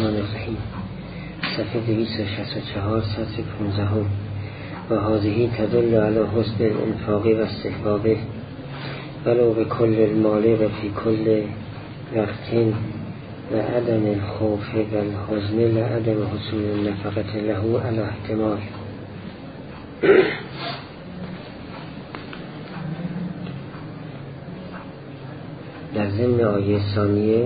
الرحمن الرحیم. صفحه 264 سطر 15. و هذه تدل علی حسن الانفاق و استحبابه ولو به کل المال و فی کل وقت و عدم الخوف و الحزن لعدم حصول النفقه له علی احتمال. در ضمن آیه ثانیه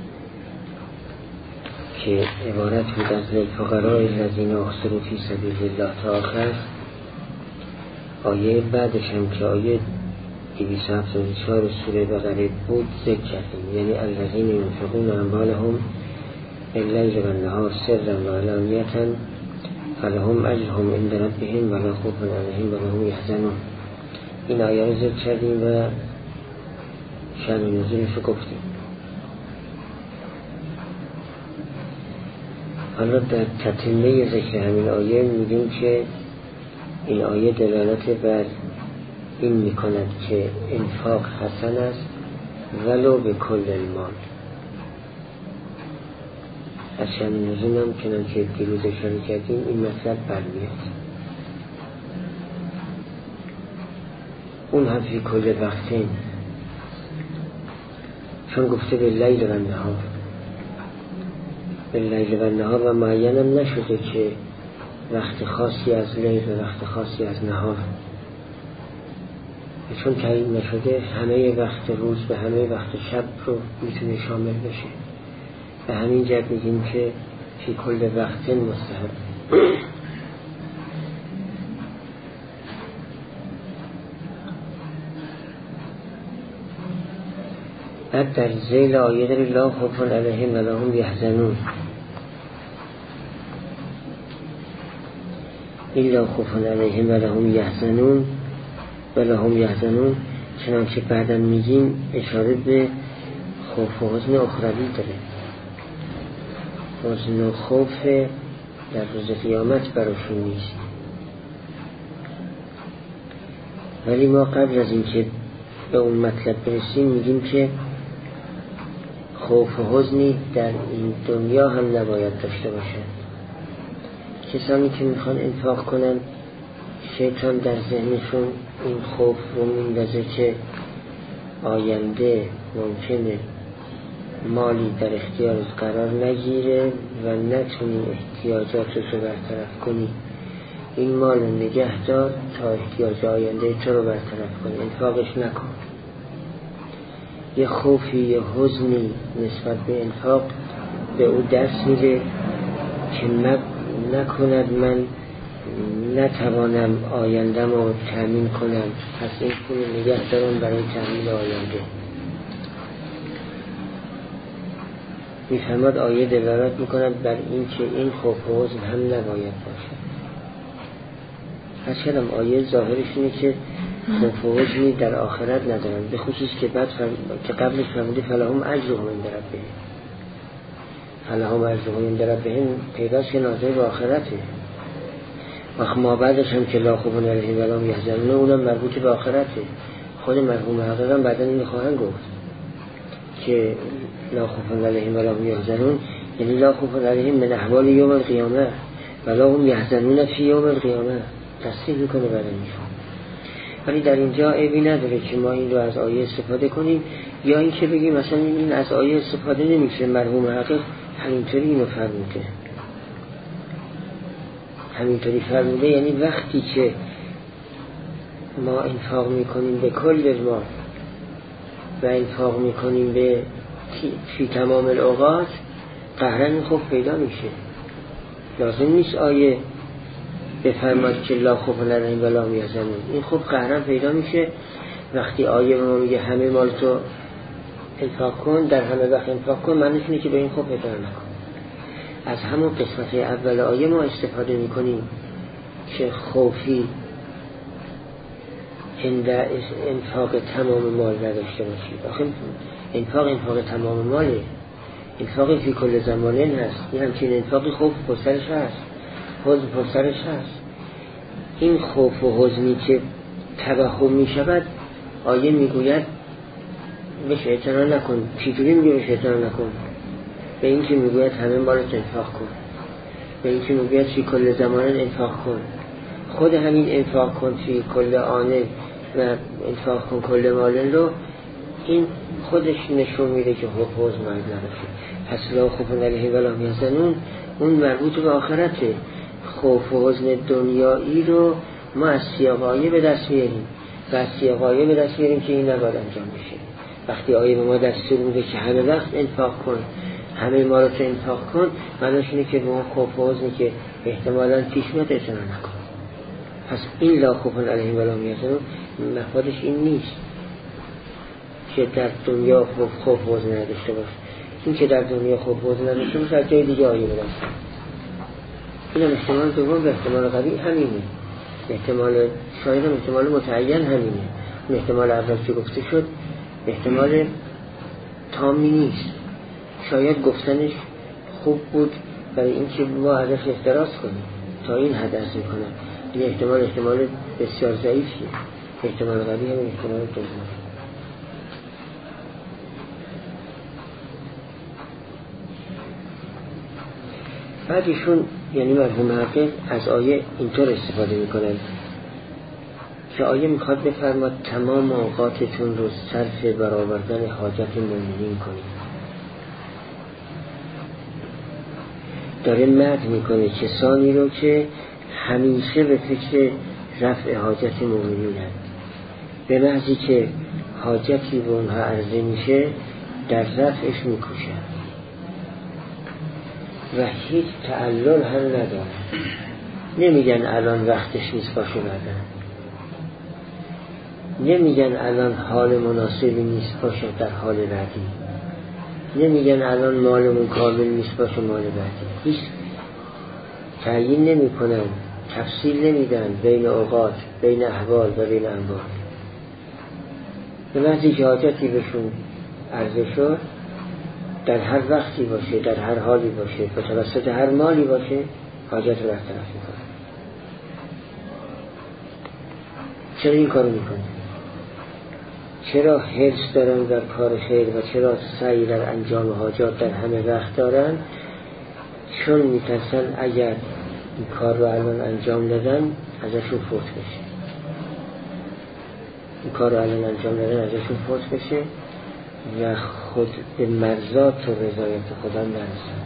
که عبارت بود از للفقراء الذین احصروا فی سبیل الله تا آخر، آیه بعدش هم که آیه 274 سوره بقره بود ذکر کردیم، یعنی الذین ينفقون اموالهم باللیل والنهار سرا وعلانیة فلهم اجرهم عند ربهم ولا خوف علیهم ولا هم یحزنون. این آیه رو ذکر کردیم و شأن نزولش رو گفتیم. حالا در تتمه ذکر همین آیه میگیم که این آیه دلالت بر این میکند که انفاق حسن است ولو به کل المال. از شأن نزول هم که دیروز اشاره کردیم این مطلب برمیاد. اون هم فی کل وقتین، چون گفته به لیل و نهار، به لیل و نهار و معین هم نشده که وقت خاصی از لیل و وقت خاصی از نهار، چون تعیین نشده همه وقت روز به همه وقت شب رو میتونه شامل بشه. به همین جهت میگیم که فی کل وقت مستحب. بعد در ذیل آیه داری لا خوف علیهم ولا هم یحزنون. الا خوف علیهم ولا هم یحزنون ولا هم یحزنون، چنانچه بعدا میگیم اشاره به خوف و حزن اخروی داره. حزن و خوف در روز قیامت براشون نیست. ولی ما قبل از اینکه به اون مطلب برسیم میگیم که خوف و حزنی در این دنیا هم نباید داشته باشه. کسانی که میخوان انفاق کنن، شیطان در ذهنشون این خوف رو میندازه که آینده ممکنه مالی در اختیارت قرار نگیره و نتونی احتیاجاتت رو برطرف کنی. این مال نگه دار تا احتیاج آینده تو رو برطرف کنی، انفاقش نکن. یه خوفی یه حزنی نسبت به انفاق به او دست میده که نکند من نتوانم آیندم رو تأمین کنم، پس این پول نگه دارم برای تأمین آینده. میفهمد آیه دلالت میکند بر این که این خوف و حزن هم نباید باشه. هرچند آیه ظاهرش اینه که خوف و حزنی در آخرت ندارن، به خصوص که قبلش فرموده فلهم اجرهم عند ربهم. فلهم اجرهم عند ربهم پیداست که ناظر به آخرته. و ما بعدش هم که لا خوف علیهم ولا هم یحزنون اونم مربوط به آخرته. خود مرحوم حقیقی هم بعدا این خواهند گفت که لا خوف علیهم ولا هم یحزنون، یعنی لا خوف علیهم من احوال یوم القیامه ولا هم یحزنون فی یوم القیامه. تصدیق میکنه بعد میفهم. ولی در اینجا عیبی نداره که ما این رو از آیه استفاده کنیم، یا این که بگیم مثلا این از آیه استفاده نمیشه. مرحوم حقیق همینطوری اینو فرموده، همینطوری فرموده. یعنی وقتی که ما انفاق میکنیم به کل ما و انفاق میکنیم به فی تمام الاوقات، قهرن خوف پیدا میشه. لازم نیست آیه بفرماد که لا خوف علیهم ولا هم یحزنون. این خوب قهرن پیدا میشه وقتی آیه ما میگه همه مال تو انفاق کن، در همه وقت انفاق کن، معنیش اینه که به این خوب پیدا نکن. از همون قسمت اول آیه ما استفاده میکنیم که خوفی عند انفاق تمام مال نداشته باشید. آخه انفاق تمام ماله، انفاق فی کل زمانه هست. این همچین انفاقی خوف پسرش هست، حزن پسرش هست. این خوف و حزنی که توهم می شود، آیه میگوید بهش اعتنا نکن. چجوری میگه بهش اعتنا نکن؟ به این که میگوید همه مالت انفاق کن، به این که میگوید فی کل زمان انفاق کن. خود همین انفاق کن فی کل آنه و انفاق کن کل مالن رو، این خودش نشون میده که حوض ماید نباشه. پس لا خوف علیهم ولا هم یحزنون اون مربوط به آخرته. خوف و حزن دنیایی رو ما از سیاق آیه به دست میاریم و از سیاق آیه به دست میاریم که این نباید انجام بشه. وقتی آیه به ما دستور میده که همه وقت انفاق کن، همه ما رو انفاق کن، معنیش اینه که به اون خوف و حزنی که احتمالاً پیش میاد اعتنا نکن. پس این لا خوف علیهم ولا هم یحزنون مفادش این نیست که در دنیا خوف و حزن نداشته باش. این که در دنیا خوف و حزن نداشته باش از جای دیگه آیه بدست. این هم احتمال دوم و احتمال قوی همینه. احتمال شاید هم احتمال متعین همینه. اون احتمال اول که گفته شد احتمال تامی نیست. شاید گفتنش خوب بود برای اینکه ما ازش احتراز کنیم تا این حد از میکنه. این احتمال بسیار ضعیفیه. احتمال قوی هم احتمال دوم. بعد ایشون یعنی مرحوم حافظ از آیه اینطور استفاده میکنن که آیه میخواد بفرماد تمام اوقاتتون رو صرف برآوردن حاجت مومنین کنید. داره مدح میکنه کسانی رو که همیشه به فکر رفع حاجت مومنین هست، به محضی که حاجتی به اونها عرضه میشه در رفعش میکوشن و هیچ تعلل هم نداره. نمیگن الان وقتش نیست باشه بعدن، نمیگن الان حال مناسبی نیست باشه در حال بعدی، نمیگن الان مالمون کامل نیست باشه مال بعدی. هیچ تعیین نمی کنن، تفصیل نمیدن بین اوقات، بین احوال و بین انواع. به محضی که حاجتی بهشون عرضه شد در هر وقتی باشه، در هر حالی باشه، به توسط هر مالی باشه، حاجت رو برطرف میکنه. چرا این کارو میکنه؟ چرا حرص دارن در کار خیر و چرا سعی در انجام حاجات در همه وقت دارن؟ چون میترسن اگر این کار رو الان انجام دادن ازشون فوت بشه. این کار رو الان انجام دادن ازشون فوت بشه و خود به مرضات و رضایت خدا نرسن.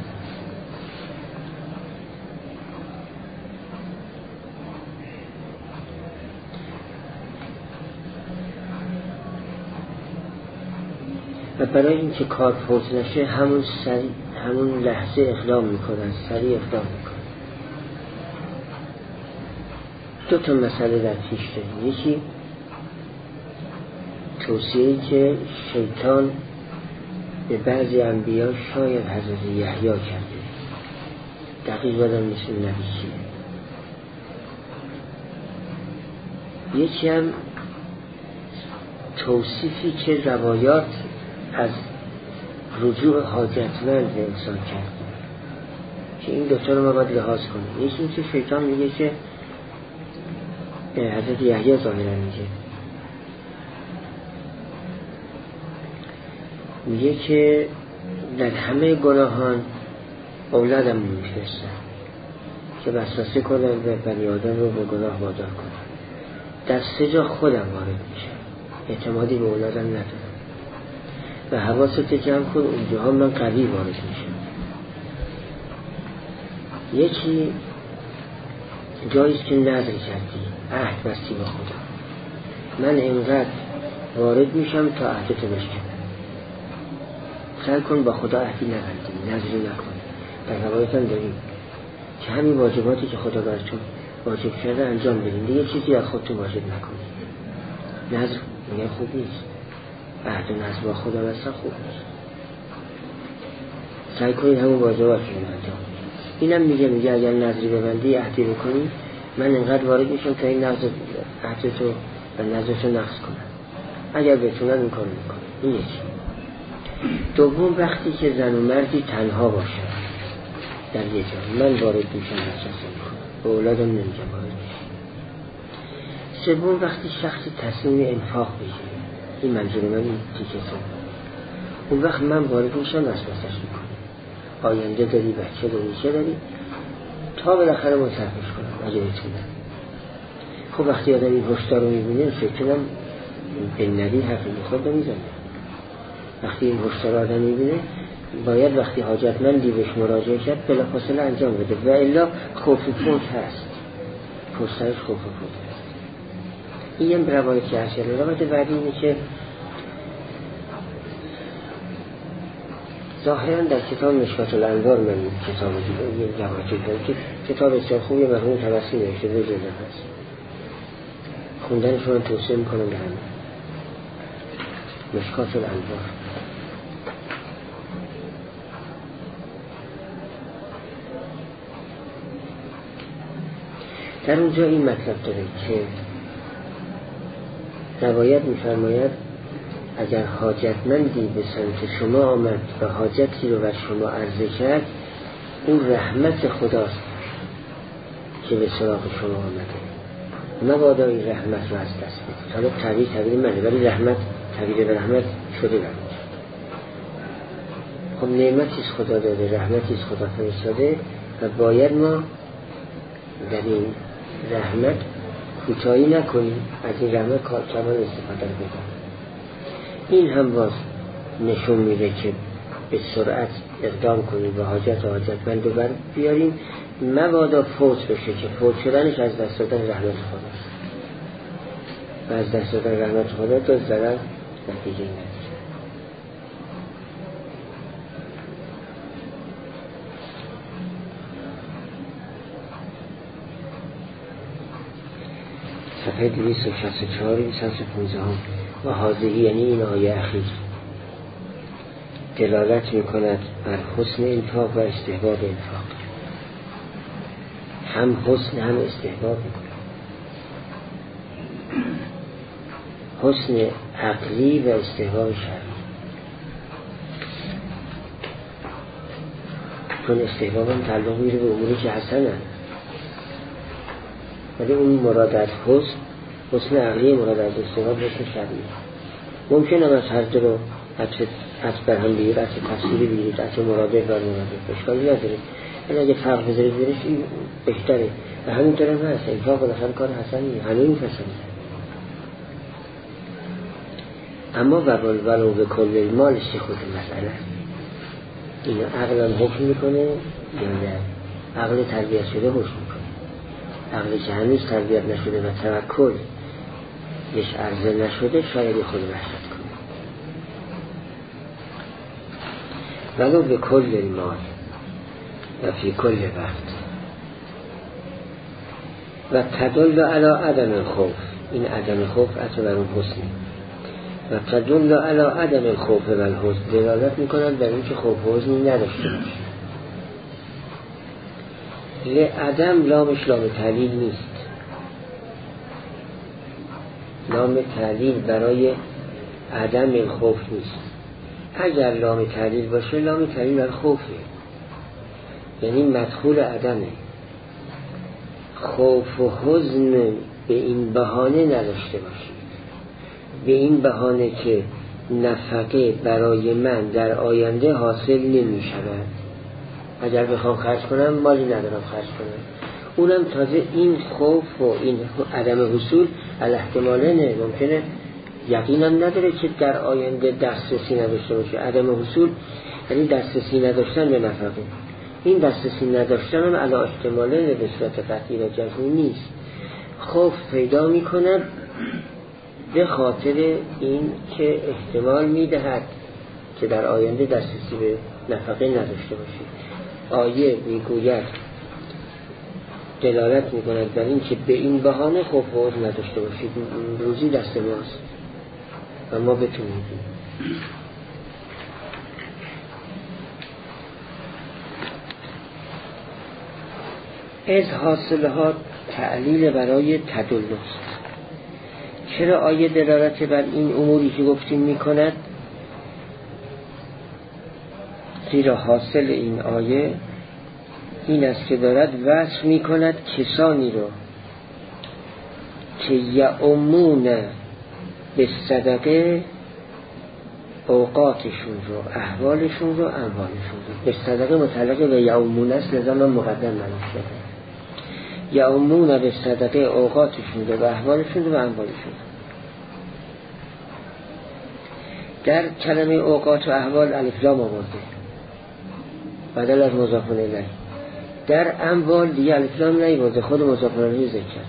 و برای اینکه کار فوت نشه همون لحظه اقدام میکنن، سریع اقدام میکنن. دو تا مسئله در پیش داریم. یکی توصیه‌ای که شیطان به بعضی انبیا شاید حضرت یحیی کرده، دقیق بدم مثل نبی کیه. یکی هم توصیفی که روایات از رجوع حاجتمند به انسان کرده که این دوتا رو ما باید لحاظ کنیم. یکی این که شیطان میگه که حضرت یحیی ظاهرا میگه که در همه گناهان اولادم میفرستن که وسوسه کنن و بنی آدم رو به گناه وادار کنن. در 3 جا خودم وارد میشم، اعتمادی به اولادم ندارم و حواست جمع کن اونجاها من قوی وارد میشم. یکی جاییست که نذر کردی، عهد بستی با خدا، من اینقدر وارد میشم تا عهدتو بشکنم. سعی کن با خدا عهدی نبندی، نذری نکن. در روایت هم داریم که همین واجباتی که خدا براتون واجب کرده انجام بدین، دیگه چیزی از خودتون واجب نکنید. نذر میگه خوب نیست، عهد و نذر با خدا اصلا خوب نیست. سعی کنید همون واجباتی رو انجام بدید. اینم میگه اگر نذری ببندی، عهدی بکنی، من اینقدر وارد میشم تا این نذر عهدتو و نذرتو نقض کنم. اگر بتونن این کارو میکنن. این یکی. دوم وقتی که زن و مردی تنها باشن در یه جا، من وارد میشم وسوسه میکنم، به اولادم نمیگم وارد میشم. سوم وقتی شخصی تصمیم انفاق بگیره، این منظور من این تیکه سوم، اون وقت من وارد میشم وسوسه‌اش میکنم. آینده داری، بچه داری، چه داری، تا بالاخره منصرفش کنن اگه بتونن. خب وقتی آدم این هشدار رو میبینه فکرم به نبی حرف خود رو میزنه. وقتی این هشدار آدم میبینه باید وقتی حاجتمندی بهش مراجعه کرد بلافاصله انجام بده، و الا خوف فوت هست، پرسرش خوف فوت هست. این هم روایتی هست. روایت بعدی اینه که ظاهرا در کتاب مشکات الانوار، من کتاب دیگه یه روایتی دارم که کتاب بسیار خوبی مرحوم طبسی نوشته، دو جلد هست، خوندنش رو من توصیه میکنم به همه. مشکات الانوار. در اونجا این مطلب داره که روایت می‌فرماید اگر حاجتمندی به سمت شما آمد و حاجتی رو بر شما عرضه کرد، اون رحمت خداست که به سراغ شما آمده، مبادا این رحمت رو از دست بدید. حالا تعبیر منه، ولی رحمت تعبیر به رحمت شده برمید. خب نعمتیست خدا داده، رحمتیست خدا فرستاده و باید ما در این رحمت کوتاهی نکنیم، از این رحمت کامل استفاده بکنیم. این هم باز نشون میده که به سرعت اقدام کنیم و حاجتمند رو بر بیاریم، مبادا فوت بشه که فوت شدنش از دست دادن رحمت خداست و از دست دادن رحمت خدا تو ضرر نتیجه نداره. صفحه 264 215 و حاضری، یعنی این آیه اخیر دلالت میکند بر حسن انفاق و استحباب انفاق. هم حسن هم استحباب میکند، حسن عقلی و استحباب شرعی. چون استحباب هم تعلق میره به اموری که حسنه، ولی اون مراد از حسن عقلی، مراد از استحباب حسن شرعی. ممکنه از هر دو رو از برهم بگیر، از تفسیری بگیرید، از مرادف و مرادف اشکالی نداره، ولی اگه فرق بذارید برش این بهتره. و همینطور هم هست، انفاق بالاخره کار حسنیه، همه این پسنده. اما ولو به کل المال چه خود مسئله اینو عقل هم حکم میکنه یا نه؟ عقل تربیت شده حکم میکنه. عقلی که هنوز تربیت نشده و توکل بهش عرضه نشده شاید خود وحشت کنه. ولو به کل المال و فی کل وقت و تدل علی عدم الخوف، این عدم خوف اصلا بر اون حسنی، و تدل علی عدم الخوف و الحزن، دلالت میکنند بر این که خوف و حزنی نداشته باشه. لعدم لامش لام تعلیل نیست، لام تعلیل برای عدم الخوف نیست. اگر لام تعلیل باشه لام تعلیل برای خوفه، یعنی مدخول عدمه. خوف و حزن به این بهانه نداشته باشید، به این بهانه که نفقه برای من در آینده حاصل نمی شود، اگر بخوام خرج کنم مالی ندارم خرج کنم. اونم تازه این خوف و این عدم حصول الاحتمالنه، ممکنه یقینم نداره که در آینده دسترسی نداشته باشه. عدم حصول یعنی دسترسی نداشتن به نفقه. این دسترسی نداشتن هم علی احتمالنه، به صورت قطعی و جزمی نیست. خوف پیدا میکند به خاطر این که احتمال میدهد که در آینده دسترسی به نفقه نداشته باشید. آیه میگوید دلالت میکند بر این که به این بهانه خوف و حزن نداشته باشید، روزی دست ماست و ما بتونیم. از حاصلها تعلیل برای تدلست. چرا آیه دلالت بر این اموری که گفتیم میکند؟ زیرا حاصل این آیه این است که دارد وصف میکند کسانی رو که یعمون به صدقه اوقاتشون رو، احوالشون رو، اموالشون رو. به صدقه متعلق به یعمون است، لذا من مقدم منوش کردم. یعمون به صدقه اوقاتشون رو و احوالشون رو و اموالشون رو. در کلمه اوقات و احوال الف لام آورده بدل از مضاف الیه. در اموال دیگه الف لام نیورده، خود مضاف الیه ذکر کرد.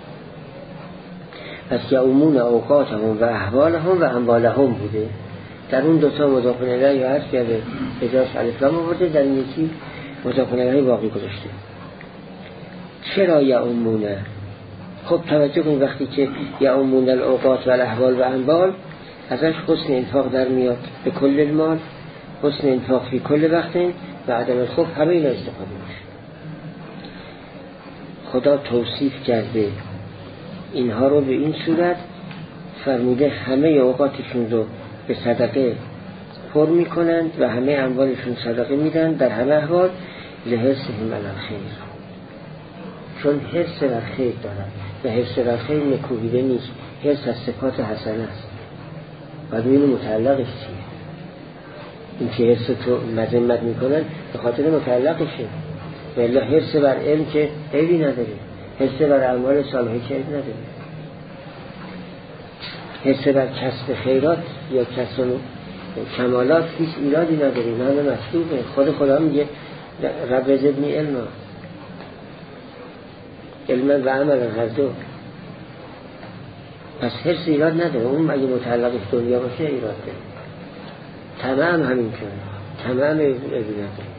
پس یعمون اوقاتهم و احوالهم و اموالهم بوده. در اون دوتا مضاف الیه هست کرده، به جاش الف لام آورده، در این یکی مضاف الیه باقی گذاشته. چرا یعمون؟ خب توجه کنید وقتی که یعمون الاوقات و الاحوال و اموال، ازش حسن انفاق در میاد به کل المال، حسن انفاق فی کل وقت و عدم الخوف، همه اینا استفاده میشه. خدا توصیف کرده اینها رو به این صورت، فرموده همه اوقاتشون رو به صدقه پر میکنند و همه اموالشون صدقه میدن در همه احوال، لحرصهم علی الخیر، چون حرص بر خیر دارن و حرص بر خیر نکوهیده نیست، حرص از صفات حسنه است و این متعلقش چیه؟ این که حرص تو مذمت میکنن به خاطر متعلقشه، و الا حرص بر علم که عیبی نداره، حرص بر اعمال صالحه که عیب نداره، حرص بر کسب خیرات یا کسب کمالات هیچ ایرادی نداره، نه مطلوبه. خدا میگه رب زدنی علما و عمل هر دو. پس حرص ایراد نداره، اون اگه متعلق دنیا باشه ایراد داره. تمام همین کنه، تمام ایراد نداره.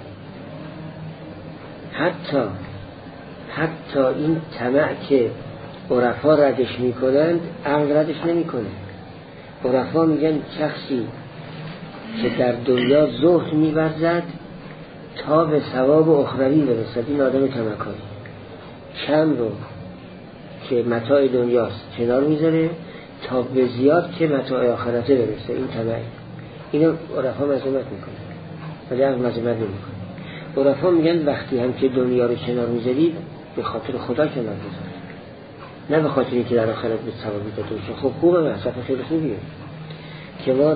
حتی این طمع که عرفا ردش میکنند، عقل ردش نمیکنه. عرفا میگن شخصی که در دنیا زهد می‌ورزد تا به ثواب اخروی برسد، این آدم طمعکاری. کم رو که متاع دنیاست کنار میذاره تا به زیاد که متاع آخرته برسه، این طمعی. اینو عرفا مذمت میکنه ولی عقل مذمت نمیکنه. عرفا میگن وقتی هم که دنیا رو کنار میذارید به خاطر خدا کنار بذارید، نه به خاطر اینکه در آخرت به ثوابی داده بشه. خب خوبه، مصرف خیلی خوبیه که ما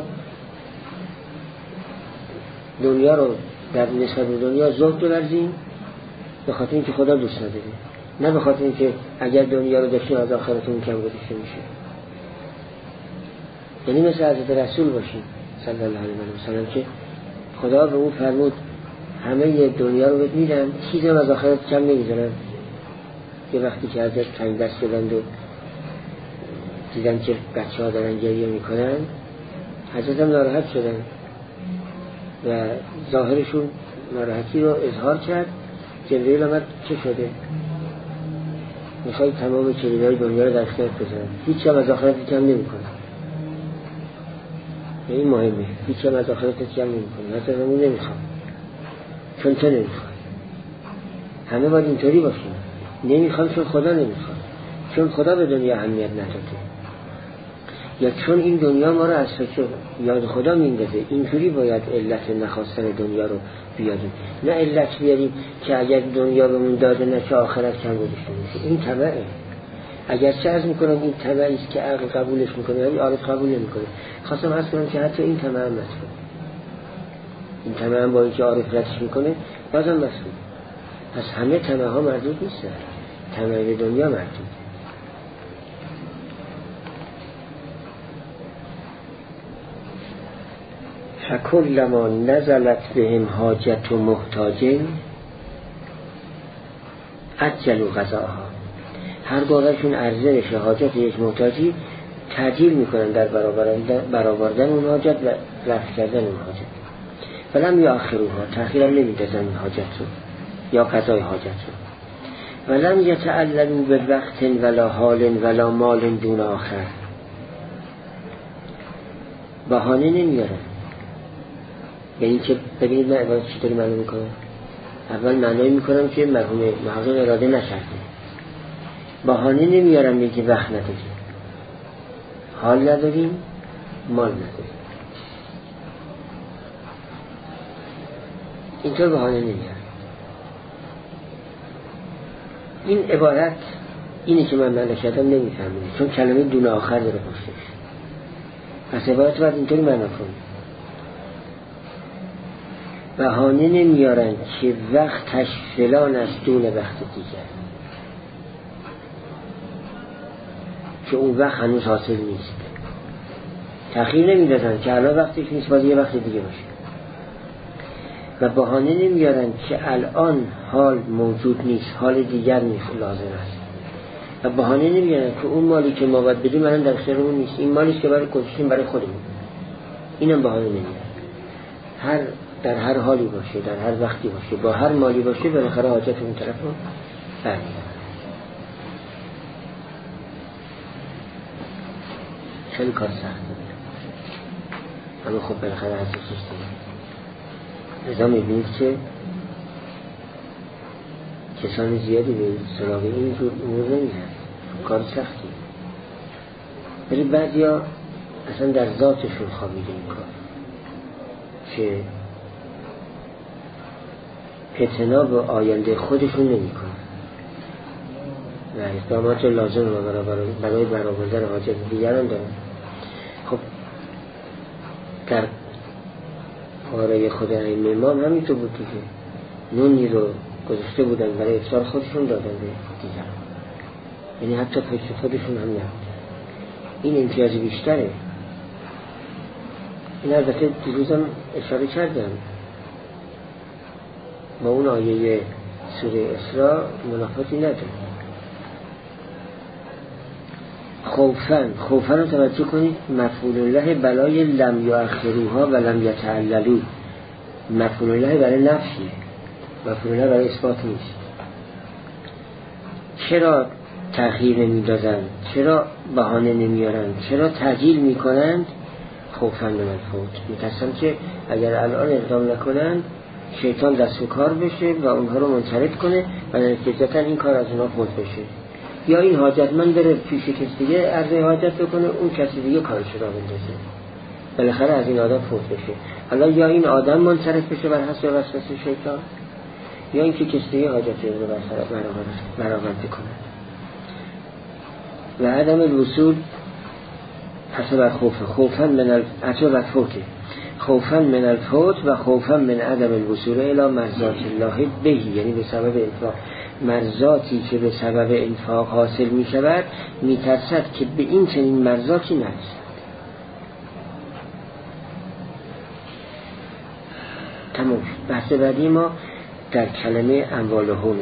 دنیا رو در نسبت به دنیا زهد بورزیم به خاطر اینکه خدا دوست نداره، نه به خاطر اینکه اگر دنیا رو داشتیم از آخرتون کم گذاشته میشه. یعنی مثل حضرت رسول باشیم صلی الله علیه و سلم که خدا به اون فرمود همه دنیا رو بهت میدن، چیزی هم از آخرت کم نمیذارن. یه وقتی که حضرت تنگ دست شدند و دیدن که بچه ها دارن گریه میکنن، حضرت هم ناراحت شدن و ظاهرشون ناراحتی رو اظهار کرد. جبرئیل آمد چه شده؟ میخوای تمام کلیدهای دنیا رو در اختیارت بذارن، هیچ هم از آخرت کم نمیکنه. این مهمه، هیچ هم از آخرت کم نمیکنه. حضرت همون نمیخوام، چون تو نمیخوای. همه باید اینطوری باشیم. نمیخوام چون خدا نمیخواد، چون خدا به دنیا اهمیت نداده، یا چون این دنیا ما رو از فکر یاد خدا میندازه. اینجوری باید علت نخواستن دنیا رو بیاریم، نه علت بیاریم که اگر دنیا بهمون داده نشه آخرت کم گذاشته میشه. این طمعه. اگر چه عرض میکنم این طمعی است که عقل قبولش میکنه ولی عارف قبول نمیکنه. خواستم عرض کنم که حتی این طمع هم مسئول، این طمع هم با اینکه عارف ردش میکنه بازم مسئول. پس همه طمع ها مردود نیستن، طمع به دنیا مردود. فکلما نزلت بهم حاجت و محتاج عجلوا قضاها. هر بارشون عرضه بشه حاجت یک محتاجی، تعجیل میکنن در برآوردن اون حاجت و رفع کردن اون حاجت. ولم یؤخروها، تأخیرم نمیدازن این حاجت رو یا قضای حاجت رو. ولم یتعللوا بوقت ولا حال ولا مال دون آخر، بهانه نمیارن. یعنی که ببینید من عبارت چطوری معنی میکنم. اول معنی میکنم که مرحوم محقق اراده نکرده. بهانه نمیارم میگه وقت نداریم، حال نداریم، مال نداریم، اینطور بهانه نمیارم. این عبارت اینی که من معنی کردم نمیفهمید، چون کلمه دون آخر داره پشتش. پس عبارت باید اینطوری معنی کنیم بهانه نمیارن که وقتش فلان است دون وقت دیگر، که اون وقت هنوز حاصل نیست. تأخیر نمیدادن که الان وقتش نیست، باید یه وقت دیگه باشه. و بهانه نمیارن که الان حال موجود نیست، حال دیگر نیست لازم است. و بهانه نمیارن که اون مالی که ما باید بدیم الان در اختیارمون نیست، این مالی که برای گذاشتیم برای خودمون. اینم بهانه نمیارن. در هر حالی باشه، در هر وقتی باشه، با هر مالی باشه، بالاخره حاجت اون طرف رو برمی‌دارن. خیلی کار سخته، اما خب بالاخره هست سیستم. لذا می‌بینید که کسان زیادی به سراغ این جور امور نمی‌رن، کار سختی. ولی بعضیا اصلا در ذاتشون خوابیده این کار، که اعتنا به آینده خودشون نمی‌کنن و اقدامات لازم رو برای برآوردن حاجت دیگران دارن. خب در آرای خود ائمه امام همینطور بود دیگه، نونی رو گذاشته بودن برای افطار خودشون دادن به دیگران، یعنی حتی پشت خودشون هم نبود. این امتیاز بیشتره. این البته دیروزم اشاره کردم، با اون آیه سوره اسراء منافاتی نداره. خوفن رو توجه کنید، مفعول الله بلای لم یؤخروها و لم یتعللوا. مفعول الله برای نفیه، مفعول الله برای اثبات نیست. چرا تأخیر نمیدادن؟ چرا بهانه نمیارن؟ چرا تعجیل میکنند؟ خوفن من الفوت، میترسن که اگر الان اقدام نکنن شیطان دست و کار بشه و اونها رو منصرف کنه و نتیجتا این کار از اونها فوت بشه، یا این حاجتمند بره پیش کسی دیگه عرض حاجت بکنه، اون کسی دیگه کارش را بندازه، بالاخره از این آدم فوت بشه. حالا یا این آدم منصرف بشه بر حسب وسوسه شیطان، یا اینکه کسی دیگه حاجت رو برآورده کنه. و عدم الوصول حسب خوفن من خوفن من الفوت و خوفن من عدم الوصول الى مرضات الله به، یعنی به سبب انفاق، مرضاتی که به سبب انفاق حاصل می شود می ترسد که به این چنین مرضاتی نرسد. تمام. بحث بعدی ما در کلمه اموالهم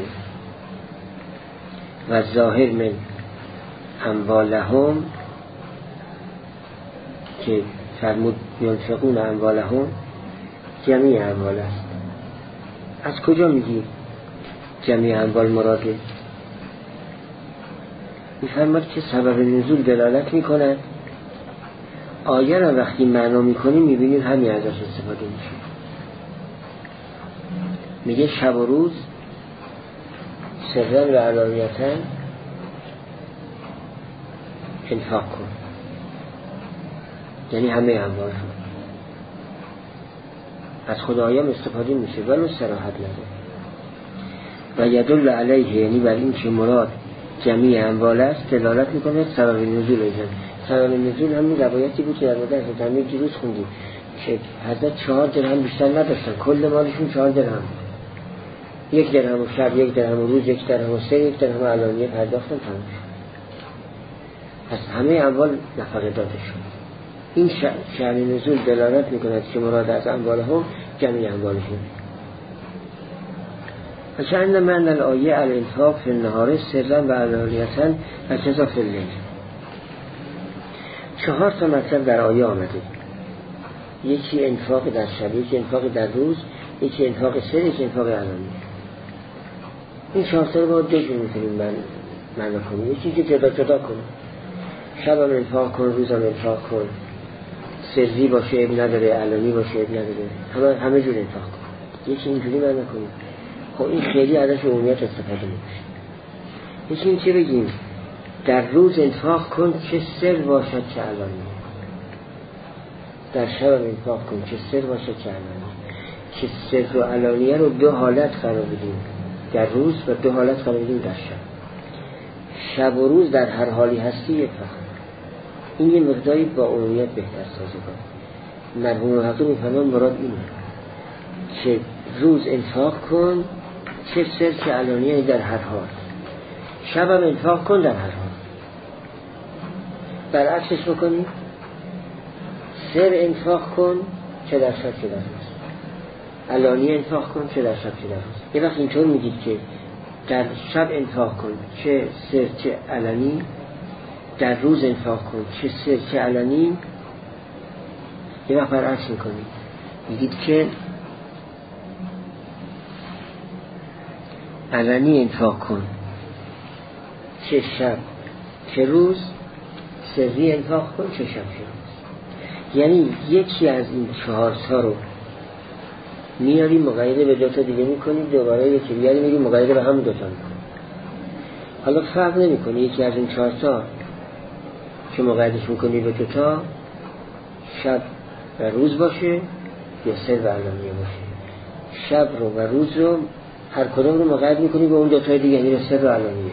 و ظاهر من اموالهم که فرمود ینفقون اموالهم جمعی اموال است. از کجا میگی جمعی اموال مراده؟ میفرماد که سبب نزول دلالت میکنه. آیه را وقتی معنا میکنیم میبینید همین ازش استفاده میشه. میگه شب و روز سرن و علانیتاً انفاق کن، یعنی همه اموال رو. از خدایان استفاده میشه ولو صراحت نداره. و یدل علیه، یعنی بر این که مراد جمعی اموال است دلالت میکنه سبب نزول ایزن. سبب نزول همین روایتی بود که در مورد حضرت امیر دیروز خوندیم که حضرت 4 درهم بیشتر نداشتن، کل مالشون 4 درهم، 1 درهم و شب، 1 درهم و روز، 1 درهم و سه، 1 درهم علانیه پرداختن، تمام شد. پس همه اموال نفقه داده شد. این شأن نزول دلالت میکند که مراد از اموالهم جمعی اموالهم. و شأن من الآیه الانفاق فی النهار سرا و علانیتا و کذا فی اللیل. 4 تا مطلب در آیه آمده، یکی انفاق در شب، یکی انفاق در روز، یکی انفاق سر، یکی انفاق علانیه. این 4 تا رو با 2 جور میتونیم معنا کنیم، یکی که جدا جدا کنیم، شب هم انفاق کن، روز هم انفاق کن، سری باشه اب نداره، علانی باشه اب نداره، همه جور انفاق کن. یکی اینجوری معنا کنیم. خب این خیلی ازش عمومیت استفاده نمیشه. یکی این که بگیم در روز انفاق کن چه سر باشد چه علانی، در شب هم انفاق کن چه سر باشد چه علانی. که سر و علانیه رو 2 حالت قرار بدیم، در روز، و 2 حالت قرار بدیم در شب. شب و روز در هر حالی هستی یک فقط. این یه مقداری با عمومیت بهتر سازگار. مرحوم حقی میفهمن مراد اینه که روز انفاق کن، چه سر چه علانیه در هر حال. شب هم انفاق کن در هر حال. برعکسش بکنی، سر انفاق کن چه در شب چه در روز، علانیه انفاق کن چه در شب چه در روز. یه وقت اینطور میگید که در شب انفاق کن چه سر چه علانی، در روز انفاق کن چه سر چه علانی. یه وقت برعکس میکنید، میگید که علانی انفاق کن چه شب چه روز، سری انفاق کن چه شب چه روز. یعنی یکی از این 4 تا رو میاری مقایده به 2 تا دیگه میکنی، دوباره یکی بیاری میری مقایده به همون 2 تا میکنی. حالا فرق نمیکنه یکی از این 4 تا که مقایدش میکنی به 2 تا شب و روز باشه یا سر و علانیه باشه. شب رو و روز رو هر کدوم رو مقاید میکنی به اون 2 تا دیگه، یعنی سر و علانیه،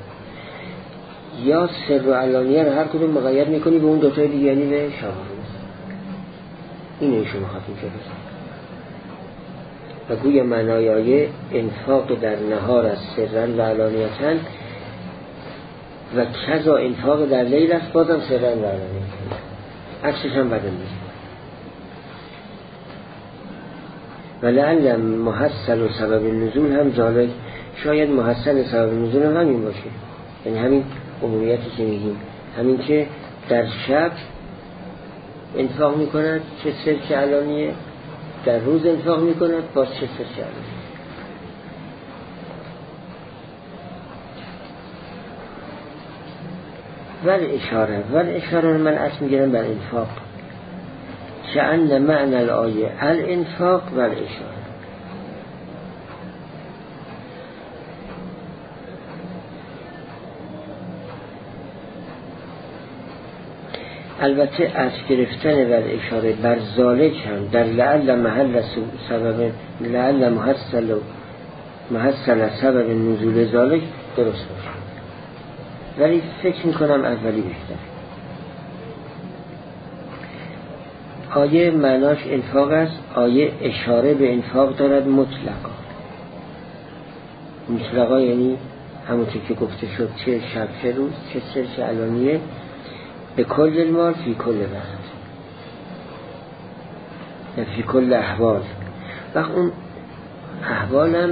یا سر و علانیه رو هر کدوم مقاید میکنی به اون 2 تا دیگه، یعنی به شب و روز. اینه ایشون خواهیم که بزن و گوی معنای آیه انفاق در نهار از سرن و علانیتن و کذا انفاق در لیل است بازم سرن و علانیتن. عکسش هم بدن میشه. و لعل محصل و سبب نزول هم ذالک، شاید محصل سبب نزول هم همین باشه، یعنی همین عمومیتی که میگیم، همین که در شب انفاق میکند چه سر چه علانیه، در روز انفاق میکند باز چه سر چه علانیه. ول اشاره من اسم میگیرم بر انفاق، شأن معنی الآیه الانفاق ول اشاره. البته از گرفتن ول اشاره بر ذالک هم در لعل محل سبب لعل محصل سبب نزول ذالک درست باشه، ولی فکر میکنم اولی بهتر. آیه معناش انفاق است، آیه اشاره به انفاق دارد مطلقا یعنی همونطور که گفته شد چه شب چه روز، چه سر چه علانیه، به کل المال فی کل وقت یا فی کل احوال. وقت اون احوال هم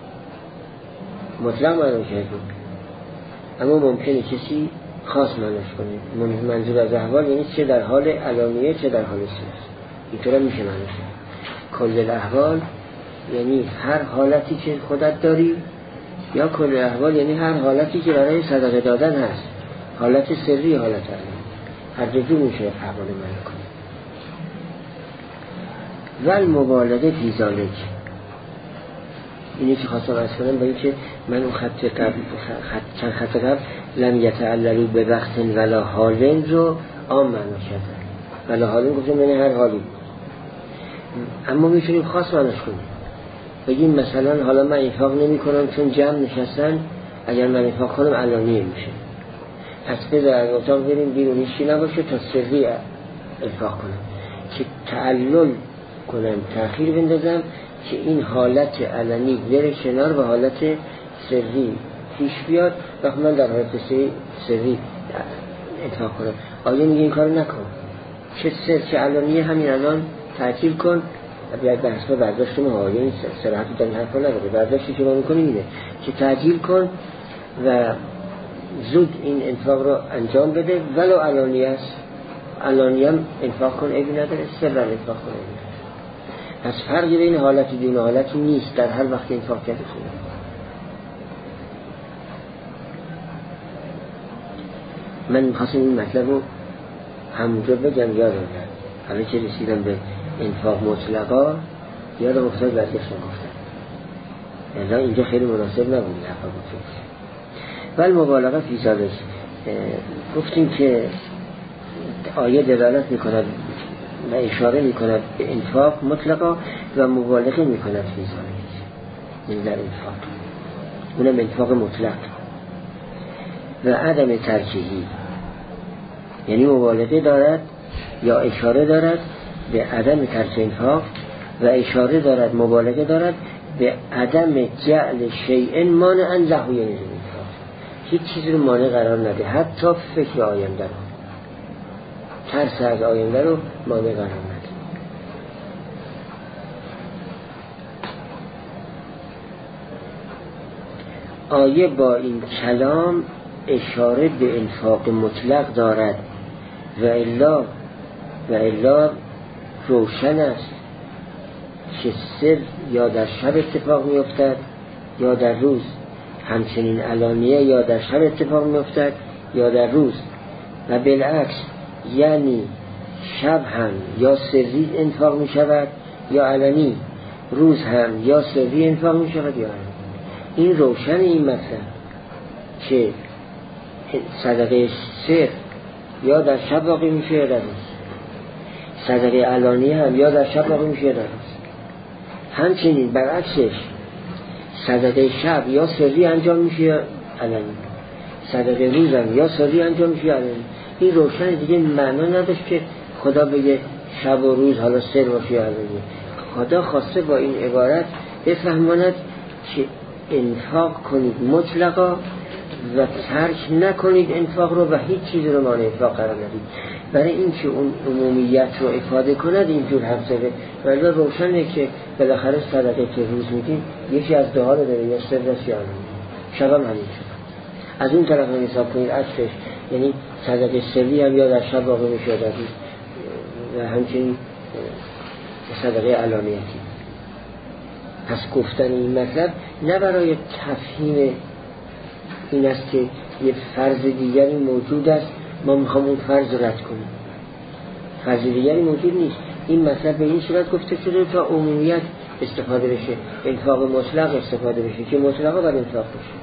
مطلق معنی کرده، اما ممکنه کسی خاص معنیش کنه. منظور از احوال یعنی چه در حال علانیه چه در حال سر. اینطور هم میشه معنیش. کل الاحوال یعنی هر حالتی که خودت داری، یا کل احوال یعنی هر حالتی که برای صدقه دادن هست، حالت سری حالت علانیه، هر دو میشه احوال معنی کنه. ول مبالغه فی ذالک، اینی که خواستم از کنم با این که من اون چند خط قبل لم یتعللو به وقت ولا حالن رو عام معنا کردن. ولا حالن گفتم یعنی هر حالی، اما میتونیم خاص معناش کنیم، بگیم مثلا حالا من انفاق نمی کنم چون جمع نشستن، اگر من انفاق کنم علانیه میشه، پس بذار از اتاق بریم بیرون هیچی نباشه تا سری انفاق کنم، که تعلل کنم تأخیر بندازم که این حالت علنی بره کنار و حالت سری پیش بیاد و من در حالت سری انفاق کنم. آیه میگه این کارو نکن، چه سر چه علنیه همین الان تعطیل کن. بیاید به حسب برداشت ما، آیه این صراحتی در این حرفا نداره، برداشتی که ما میکنیم اینه که تعطیل کن و زود این انفاق رو انجام بده، ولو علانیه است، علانیه هم انفاق کن ایبی نداره، سر انفاق کن ایبی نداره. پس فرقی بین حالتی دون حالتی نیست، در هر وقت انفاق کرده خوبه. من میخواستم این مطلب رو همونجا بگم، یادم رفت، حالا که رسیدم به انفاق مطلقا یادم افتاد برگشتم گفتم، یعنی اینجا خیلی مناسب نبود حرفا گفتم. ولی مبالغه فی ذالک، گفتیم که آیه دلالت میکند و اشاره میکند به انفاق مطلقا و مبالغه میکند فی ذالک، این در انفاق اونم انفاق مطلق و عدم ترکیهی، یعنی مبالغه دارد یا اشاره دارد به عدم ترک انفاق و اشاره دارد، مبالغه دارد به عدم جعل شیء مانعا له، یعنی هیچ چیزی رو مانع قرار نده، حتی فکر آینده رو، ترس از آینده رو مانع قرار نده. آیه با این کلام اشاره به انفاق مطلق دارد و الا روشن است که سر یا در شب اتفاق می افتد یا در روز، همچنین علانیه یا در شب اتفاق می افتد یا در روز و بالعکس، یعنی شب هم یا سری انفاق می شود یا علنی، روز هم یا سری انفاق می شود یا علنی. این روشن این مطلب که صدقه سر یا در شب واقع میشه یا در روز، صدقه علانی هم یا در شب واقع میشه یا در روز. همچنین برعکسش صدقه شب یا سری انجام میشه یا علنی، صدقه روز هم یا سری انجام میشه یا علنی. این روشن دیگه معنا نداشت که خدا بگه شب و روز حالا سر باشه یا علنی. خدا خواسته با این عبارت بفهماند که انفاق کنید مطلقا و ترک نکنید انفاق رو و هیچ چیزی رو مانع انفاق قرار ندید، برای اینکه اون عمومیت رو افاده کند اینجور حرف زده. ولی روشنه که بالاخره صدقه که روز میدیم یکی از دعا رو داره، یا سر است یا علنی، شب هم همین شد. از اون طرف هم حساب کنید عکسش، یعنی صدقه سری هم یا در شب واقع میشه در روز و همچنین صدقه علانیتی. پس گفتن این مطلب نه برای تفهیم این است که یه فرض دیگری موجود است ما میخوام اون فرض رد کنیم، فرض دیگری موجود نیست. این مطلب به این صورت گفته شده تا عمومیت استفاده بشه، انفاق مطلق استفاده بشه که مطلقا بر انفاق بشه.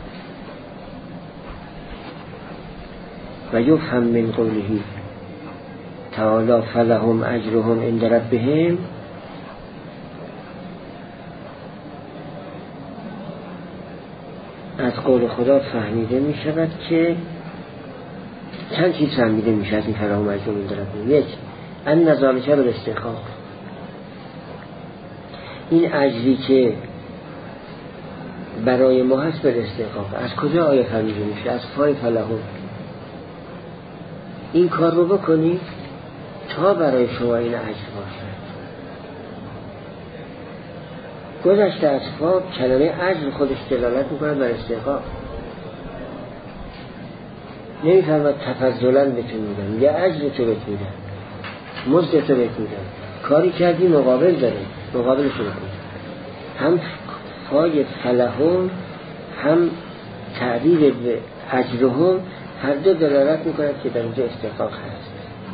و یفهم من قوله تعالی فلهم اجرهم عند ربهم، از قول خدا فهمیده می شود که چند چیز فهمیده می شود این فلهم اجرهم عند ربهم. یک، ان ذلک بالاستحقاق، این اجری که برای ما هست بالاستحقاق. از کجا آیه فهمیده می شود؟ از فای فلهم. این کار رو بکنید تا برای شما این اجر باشد. گذشته از فا کلمه اجر خودش دلالت میکنه بر استحقاق. نمیفرماد تفضلا بهتون میدم یا اجر تو بهت میدم، مزد تو بهت میدم، کاری کردی مقابل داره، مقابلش رو میدم. هم فای فلهم هم تعبیر به اجرهم هر دو دلالت میکنه که در اینجا استحقاق هست.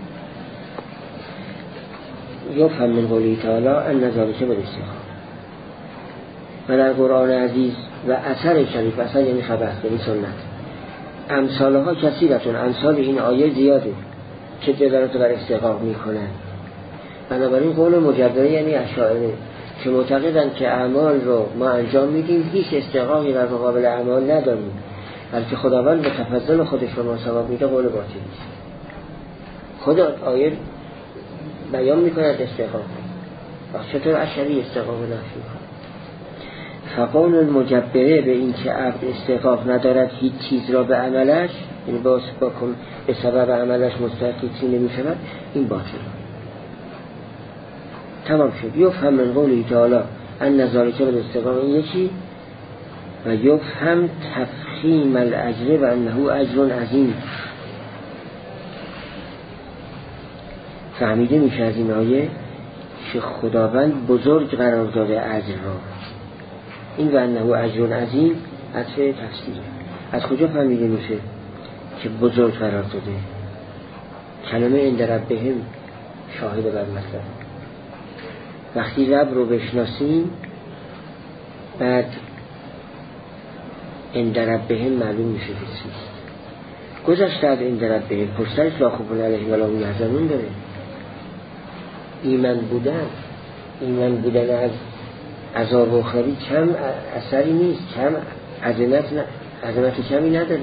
یفهم من قوله تعالی ان ذلک بالاستحقاق. و در قرآن عزیز و اثر شریف، اثر یعنی خبر یعنی سنت، امثالها کثیرتون، امثال این آیه زیاده که دلالت بر استحقاق میکنن. بنابراین قول مجدد یعنی اشاعره که معتقدن که اعمال رو ما انجام میدیم هیچ استحقاقی در مقابل اعمال نداریم، بلکه خداوند به تفضل خودش رو ما ثواب میده، قول باطلی است. خدا آیه بیان میکند استحقاق، و چطور اشعری استحقاق نفی میکنه. فقول المجبره به این که عبد استحقاق ندارد هیچ چیز را به عملش، یعنی به سبب عملش مستحق چیزی نمیشود، این باطل. تمام شد. یفهم من قوله تعالی ان ذلک بالاستحقاق، این یکی. و یفهم تفخیم الاجر و انه اجر عظیم. فهمیده میشه از این آیه که خداوند بزرگ قرار داده اجر را. این و انه اجر عظیم عطف تفسیره. از کجا فهمیده میشه که بزرگ قرار داده؟ کلمه عند ربهم شاهد بر مطلب. وقتی رب رو بشناسیم بعد عند ربهم معلوم میشه که چیست. گذشته از عند ربهم پشترش لا خوف علیهم ولا هم یحزنون داره. ایمان بودن از عذاب اخروی کم اثری نیست، کم عظمت کمی نداره.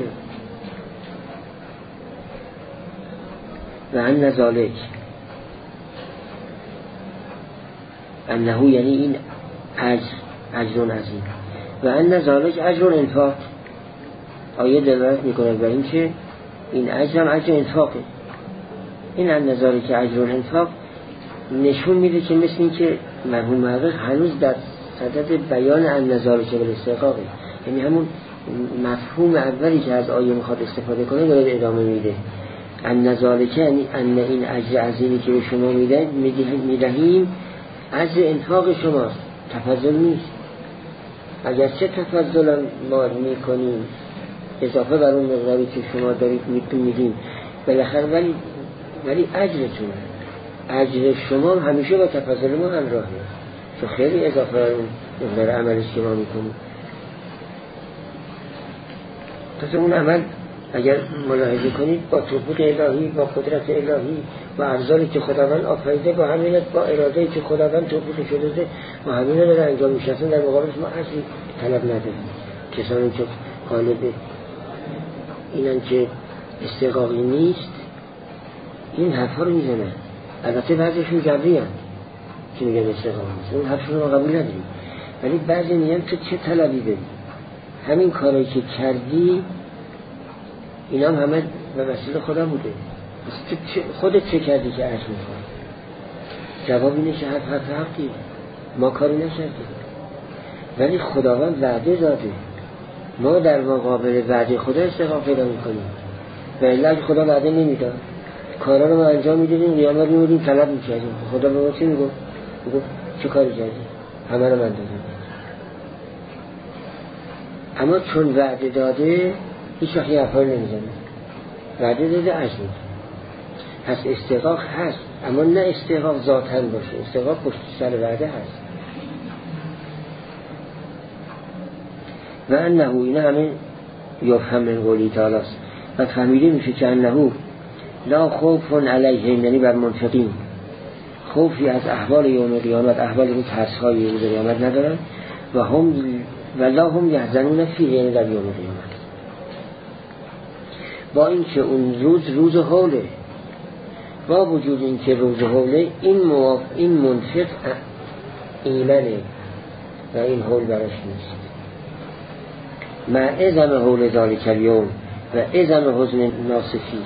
و ان ذالک انه یعنی این اجر عظیم و ان ذالک اجر انفاق. آیه دلالت میکنه بر این که این اجر هم اجر انفاقه. این ان ذالک اجر انفاق نشون میده که مثل این که مرحوم محقق هنوز در صدد بیان ان ذالک بالاستحقاقه، یعنی همون مفهوم اولی که از آیه میخواد استفاده کنه داره ادامه میده. ان ذالک یعنی ان این اجر عظیمی که به شما میدهیم اجر انفاق شماست، تفضل نیست. اگرچه تفضل ما میکنیم اضافه بر اون مقداری که شما دارید میدین بالاخره، ولی اجرتون، اجر شما همیشه با تفضل ما همراهه، چون خیلی اضافه بر اون مقدار عملش که ما میکنیم. پس اون عمل اگر ملاحظه کنید با توفیق الهی، با قدرت الهی، با افضالی که خداوند آفریده، با همینت با اراده‌ای که خداوند توفیق شده با همینه داره انجام میشه. اصلا در مقابلش ما اصلی طلب نداریم. کسانی که قالب اینن که استحقاقی نیست این حرفا رو میزنن، البته بعضیشون جبری هستند که میگن استحقاقی نیست، اون حرفشون رو قبول نداریم، ولی بعضی میگن تو چه طلبی داری، همین کاری که کردی اینا هم همه به وسیله خدا بوده، خودت چه کردی که عرض میکنی؟ جواب اینه که حرف حقی، ما کاری نکردیم، ولی خداوند وعده داده، ما در مقابل وعده خدا استحقاق پیدا میکنیم. و الا اگه خدا وعده نمیداد کارا رو ما انجام میدادیم، قیامت میمودیم طلب میکردیم، خدا به ما چی میگفت؟ چه کاری کردی؟ همه رو من دادم. اما چون وعده داده هیچ وقت یه حرفا نمیزنه، وعده داده عجب. پس استحقاق هست، اما نه استحقاق ذاتاً باشه، استحقاق پشت سر وعده هست. و انه اینا همه یفهم من قولی تعالی است و فهمیده میشه که انه لا خوف علیهم، یعنی بر منفقین خوفی از احوال یوم قیامت، احوال این ترس‌های یوم قیامت ندارن و لا هم یحزنون فیه، یعنی در یوم قیامت، با این که اون روز حوله، با وجود این که روز حوله این منفق ایمنه و این حول براش نیست. مع اعظم حول ذالک الیوم و اعظم حزن ناصفی،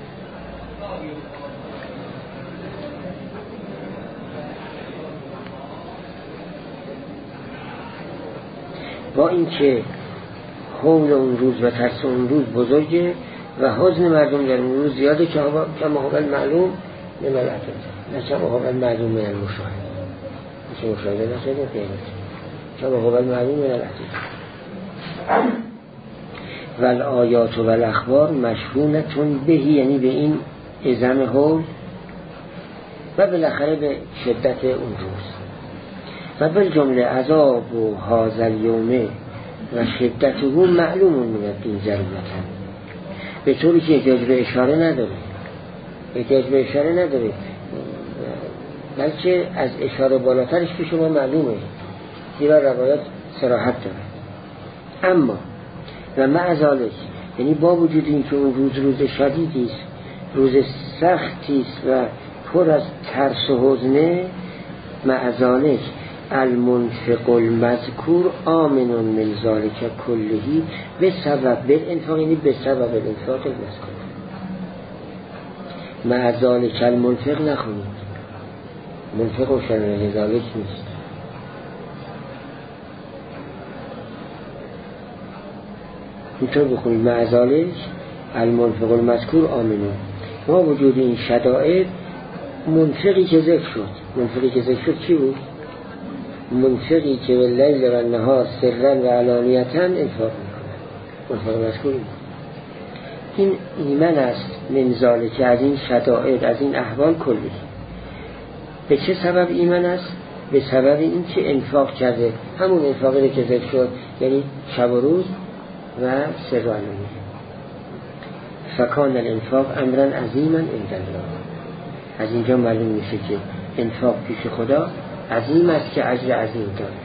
با این که حول اون روز و ترس اون روز بزرگه و حزن مردم در اون روز زیاده، که کما هو معلوم من العتد، نه کما هو معلوم من المشاهده، میشه مشاهده نشده قیمت، کما هو معلوم من العتد. و الآیات و الاخبار مشهونتون بهی، یعنی به این اعظم حول و بالاخره به شدت اون روز. و بالجمله عذاب و هذا الیوم و شدته معلوم من الدین ضرورتا، به طوری که احتیاج به اشاره نداره، بلکه از اشاره بالاترش که شما معلومه، دیگر روایات صراحت داره. اما و مع ذالک، یعنی با وجود این که اون روز شدیدی است، روز سختی است و پر از ترس و حزنه، مع ذالک المنفق المذکور آمن من ذالک کلهی به سبب بالانفاق، یعنی به سبب الانفاق المذکور. مع ذالک المنفق نخونید، منفق و شرن ذالک نیست. اینطور بخونید مع ذالک المنفق المذکور آمن. ما وجود این شدائد منفقی که ذکر شد چی بود؟ منفقی که به لیل و نهار سرن و علانیتن انفاق میکنن، منفق مذکوری. این ایمن است من ذالک، از این شدائد، از این احوال کلی. به چه سبب ایمن است؟ به سبب این که انفاق کرده، همون انفاقی که ذکر شد، یعنی شب و روز و سر و علانیه. فکان الانفاق امرا عظیما عند الله. از اینجا معلوم میشه که انفاق پیش خدا عظیم است که اجر عظیم داره.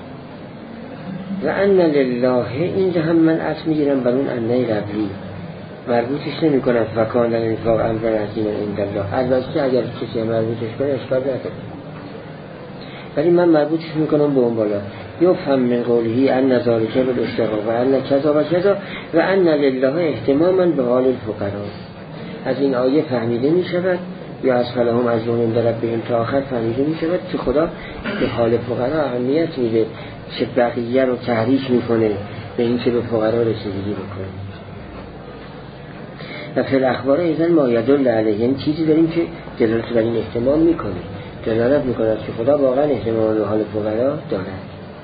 و ان لله، اینجا هم من اسم میگیرم بر اون انه قبلی، مربوطش نمی کنم فکان الانفاق امرا عظیما عند الله. البته اگر کسی مربوطش کنه اشکال نداره، ولی من مربوطش میکنم به اون بالا. یفهم من قوله ان ذلک بالاشتغال و ان کذا و کذا و ان لله اهتماما به حال الفقراء. از این آیه فهمیده میشود یا از فلهم از اون درب بهم تا آخر فهمیده میشود که خدا به حال فقرا اهمیت میده، چه بقیه رو تحریک میکنه به این که به فقرا رسیدگی بکنه. و فی الاخبار ایضا ما یدل علیه، یعنی چیزی داریم که دلالت بر این اهتمام میکنه، دلالت میکنه که خدا واقعا اهتمام به حال فقرا دارد.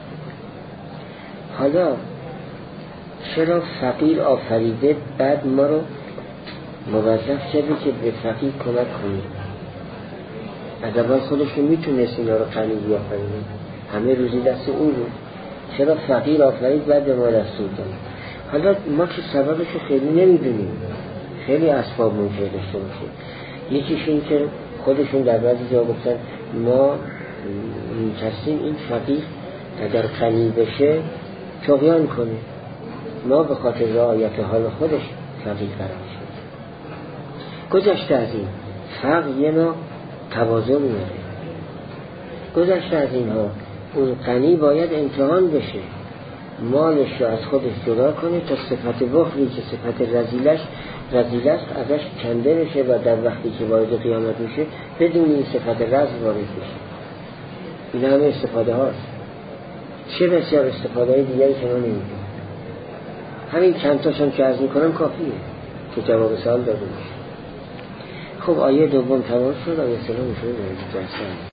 حالا چرا فقیر آفریده بعد ما رو موظف کرده که به فقیر کمک کنیم؟ از اول خودشون میتونست اینا رو غنی بیافرینه، همه روزی دست اون بود. چرا فقیر آفرید بعد به ما دستور داد؟ حالا ما که سببش رو خیلی نمیدونیم، خیلی اسباب ممکن داشته باشه. یکیش این که خودشون در بعضی جا گفتن ما می‌ترسیم این فقیر اگر غنی بشه طغیان کنه، ما به خاطر رعایت حال خودش فقیر قرار شد. گذشته از این فقر یه نوع تواضع میاره. گذشته از اینها اون غنی باید امتحان بشه، مالش رو از خودش جدا کنه تا صفت بخلی که صفت رذیل است ازش کنده بشه و در وقتی که وارد قیامت میشه بدون این صفت رذل وارد بشه. این همه استفاده هاست، چه بسیار استفاده های دیگری که ما نمیدونیم. همین چند تاشم که عرض میکنم کافیه که جواب سوال داده میشه. خب آیه دوم تمام شد، آیه سلام شد.